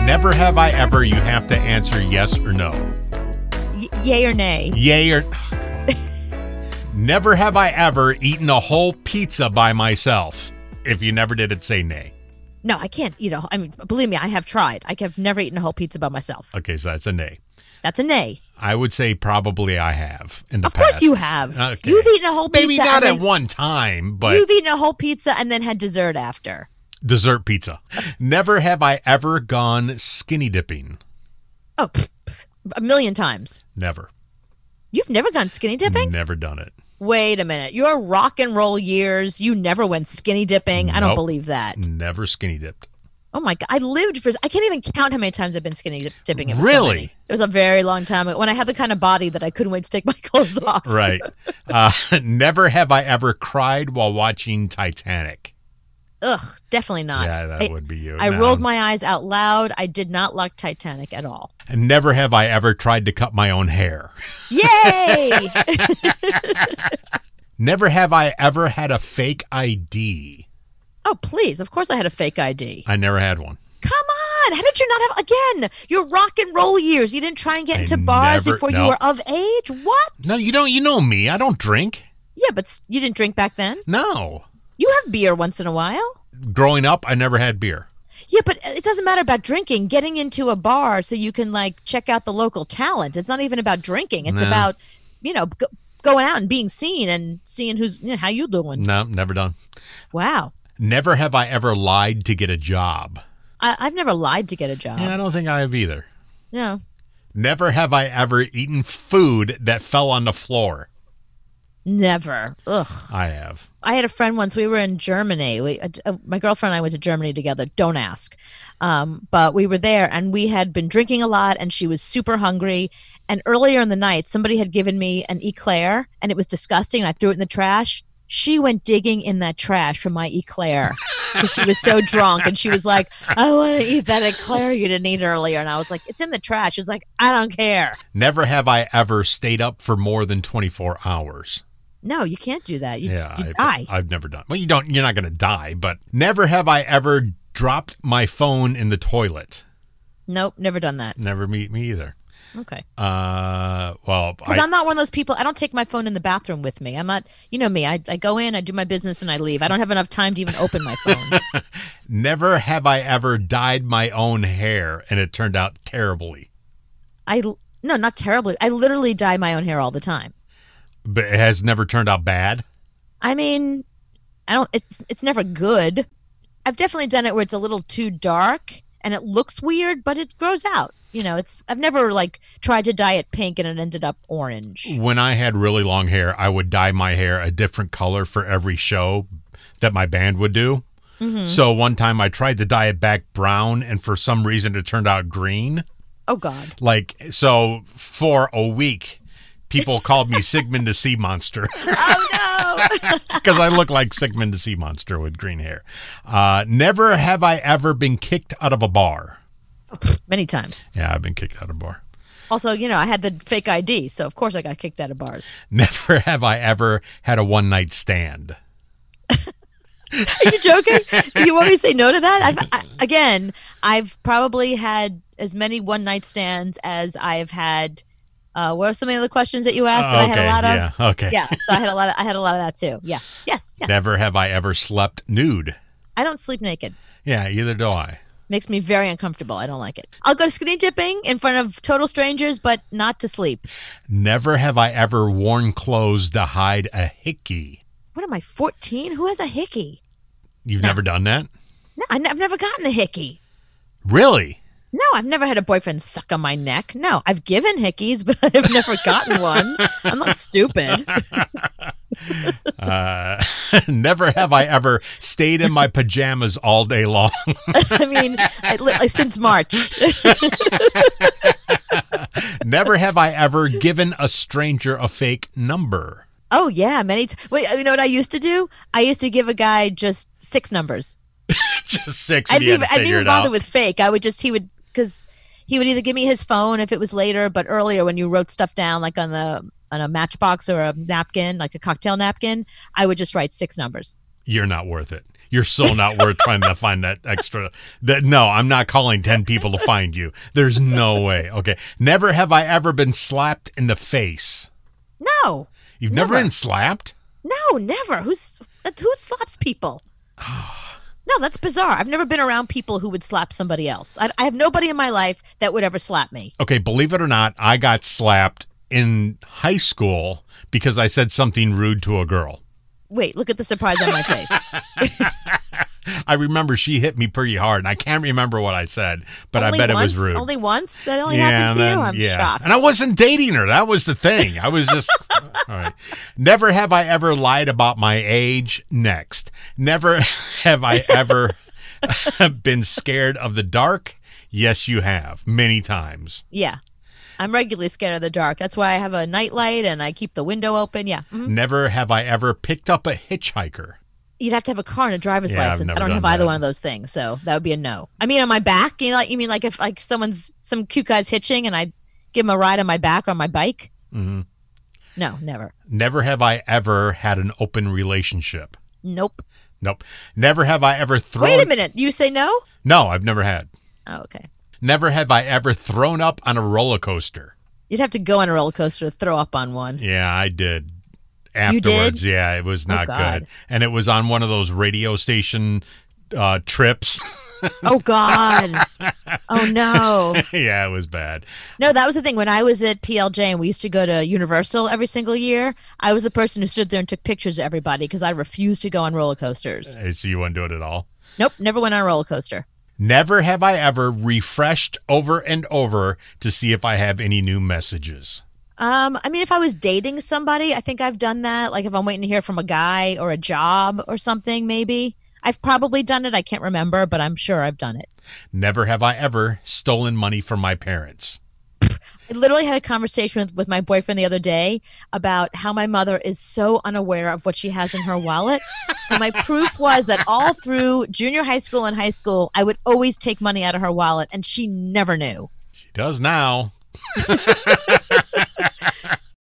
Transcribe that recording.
Never have I ever. You have to answer yes or no. Yay or nay? Yay or... Never have I ever eaten a whole pizza by myself. If you never did it, say nay. No, I can't eat I mean, believe me, I have tried. I have never eaten a whole pizza by myself. Okay, so that's a nay. That's a nay. I would say probably I have in the past. Of course you have. Okay. You've eaten a whole pizza. Maybe not at one time, but... You've eaten a whole pizza and then had dessert after. Dessert pizza. Never have I ever gone skinny dipping. Oh, a million times. Never. You've never gone skinny dipping? Never done it. Wait a minute. Your rock and roll years, you never went skinny dipping? I don't believe that. Never skinny dipped. Oh my God. I can't even count how many times I've been skinny dipping. It was Really? So many. It was a very long time ago when I had the kind of body that I couldn't wait to take my clothes off. Right. Never have I ever cried while watching Titanic. Ugh, definitely not. Yeah, that would be you. I rolled my eyes out loud. I did not like Titanic at all. And never have I ever tried to cut my own hair. Yay! Never have I ever had a fake ID. Oh, please. Of course I had a fake ID. I never had one. Come on. How did you not have, again, your rock and roll years. You didn't try and get into bars before you were of age? What? No, you don't. You know me. I don't drink. Yeah, but you didn't drink back then? No. You have beer once in a while. Growing up, I never had beer. Yeah, but it doesn't matter about drinking. Getting into a bar so you can, like, check out the local talent. It's not even about drinking. It's about, going out and being seen and seeing how you doing. No, never done. Wow. Never have I ever lied to get a job. I've never lied to get a job. Yeah, I don't think I have either. No. Never have I ever eaten food that fell on the floor. Never. Ugh. I have. I had a friend once. We were in Germany. My girlfriend and I went to Germany together. Don't ask. But we were there, and we had been drinking a lot, and she was super hungry. And earlier in the night, somebody had given me an eclair, and it was disgusting, and I threw it in the trash. She went digging in that trash for my eclair because she was so drunk, and she was like, I want to eat that eclair you didn't eat earlier. And I was like, it's in the trash. She's like, I don't care. Never have I ever stayed up for more than 24 hours. No, you can't do that. You die. I've never done. Well, you're not going to die, but never have I ever dropped my phone in the toilet. Nope, never done that. Never me either. Okay. Well, because I'm not one of those people. I don't take my phone in the bathroom with me. I'm not. You know me. I go in, I do my business, and I leave. I don't have enough time to even open my phone. Never have I ever dyed my own hair, and it turned out terribly. No, not terribly. I literally dye my own hair all the time. But it has never turned out bad? I mean, it's never good. I've definitely done it where it's a little too dark and it looks weird, but it grows out. I've never tried to dye it pink and it ended up orange. When I had really long hair, I would dye my hair a different color for every show that my band would do. Mm-hmm. So one time I tried to dye it back brown, and for some reason it turned out green. Oh, God. So for a week, people called me Sigmund the Sea Monster. Oh, no. Because I look like Sigmund the Sea Monster with green hair. Never have I ever been kicked out of a bar. Many times. Yeah, I've been kicked out of a bar. Also, I had the fake ID, so of course I got kicked out of bars. Never have I ever had a one-night stand. Are you joking? You want me to say no to that? I've probably had as many one-night stands as I've had. What are some of the questions that you asked that I had a lot of? Yeah, okay. Yeah, so I had a lot of that too. Yeah. Yes. Never have I ever slept nude. I don't sleep naked. Yeah, either do I. Makes me very uncomfortable. I don't like it. I'll go skinny dipping in front of total strangers, but not to sleep. Never have I ever worn clothes to hide a hickey. What am I, 14? Who has a hickey? You've never done that? No, I've never gotten a hickey. Really? No, I've never had a boyfriend suck on my neck. No, I've given hickeys, but I've never gotten one. I'm not stupid. Never have I ever stayed in my pajamas all day long. I mean, since March. Never have I ever given a stranger a fake number. Oh, yeah, many times. Wait, you know what I used to do? I used to give a guy just 6 numbers. Just 6. I didn't even bother with fake. Because he would either give me his phone if it was later, but earlier when you wrote stuff down, like on a matchbox or a napkin, like a cocktail napkin, I would just write 6 numbers. You're not worth it. You're so not worth trying to find that extra. No, I'm not calling 10 people to find you. There's no way. Okay. Never have I ever been slapped in the face. No. You've never been slapped? No, never. Who slaps people? No, that's bizarre. I've never been around people who would slap somebody else. I have nobody in my life that would ever slap me. Okay, believe it or not, I got slapped in high school because I said something rude to a girl. Wait, look at the surprise on my face. I remember she hit me pretty hard, and I can't remember what I said, but Only I bet once? it was rude. Only once? That only happened to you? I'm shocked. And I wasn't dating her. That was the thing. I was just... All right. Never have I ever lied about my age. Next. Never have I ever been scared of the dark. Yes, you have. Many times. Yeah. I'm regularly scared of the dark. That's why I have a nightlight and I keep the window open. Yeah. Mm-hmm. Never have I ever picked up a hitchhiker. You'd have to have a car and a driver's license. I don't have done either that. one of those things, so that would be a no. I mean, on my back, you mean like if like some cute guy's hitching and I give him a ride on my back or on my bike? Mm-hmm. No, never. Never have I ever had an open relationship. Nope. Nope. Never have I ever thrown... Wait a minute. You say no? No, I've never had. Oh, okay. Never have I ever thrown up on a roller coaster. You'd have to go on a roller coaster to throw up on one. Yeah, I did. You did? Afterwards, yeah, it was not God. good. And it was on one of those radio station trips. Oh, God. Oh, no. Yeah, it was bad. No, that was the thing. When I was at PLJ and we used to go to Universal every single year, I was the person who stood there and took pictures of everybody because I refused to go on roller coasters. So you wouldn't do it at all? Nope, never went on a roller coaster. Never have I ever refreshed over and over to see if I have any new messages. I mean, if I was dating somebody, I think I've done that. Like if I'm waiting to hear from a guy or a job or something, maybe. I've probably done it. I can't remember, but I'm sure I've done it. Never have I ever stolen money from my parents. I literally had a conversation with my boyfriend the other day about how my mother is so unaware of what she has in her wallet. And my proof was that all through junior high school and high school, I would always take money out of her wallet, and she never knew. She does now.